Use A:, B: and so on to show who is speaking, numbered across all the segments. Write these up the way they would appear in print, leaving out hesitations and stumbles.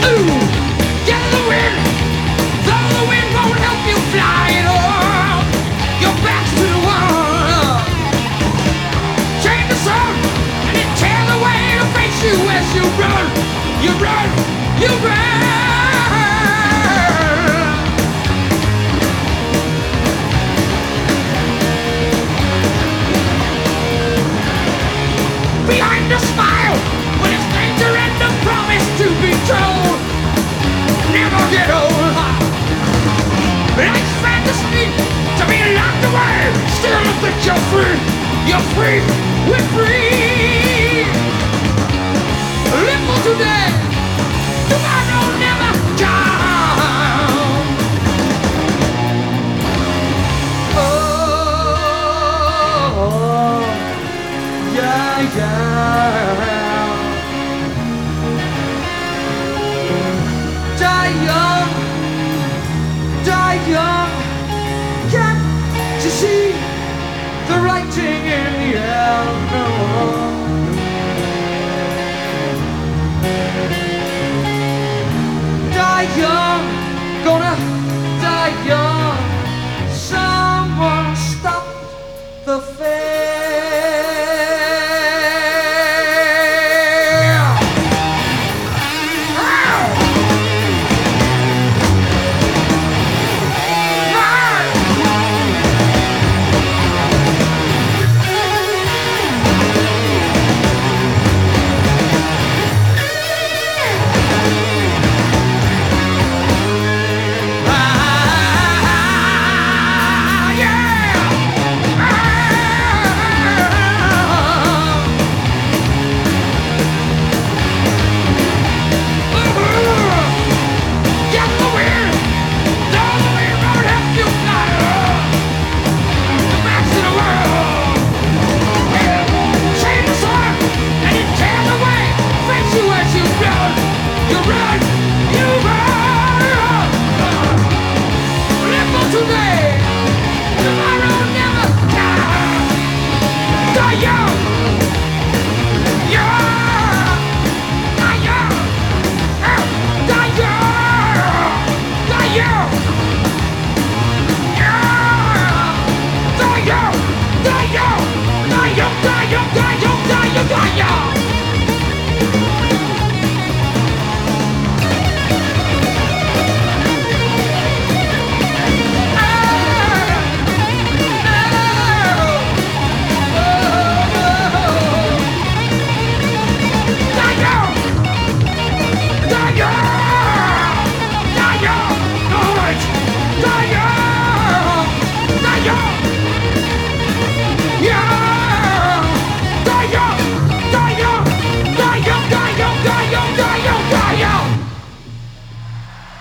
A: Ooh, get the wind, though the wind won't help you fly at all. Your back's to the wall. Change the sun and it tears away to face you as you run. You run, you run. Behind a smile, when it's danger and the promise to be told, never get old. Life's fantasy to be locked away, still think you're free. You're free, we're free. Live for today, tomorrow never comes. Oh, yeah, yeah. Die young, can't you see the writing in the air? No. Die young, gonna die young. Someone stop the fair.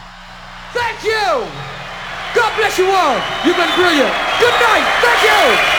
A: Thank you! God bless you all! You've been brilliant! Good night! Thank you!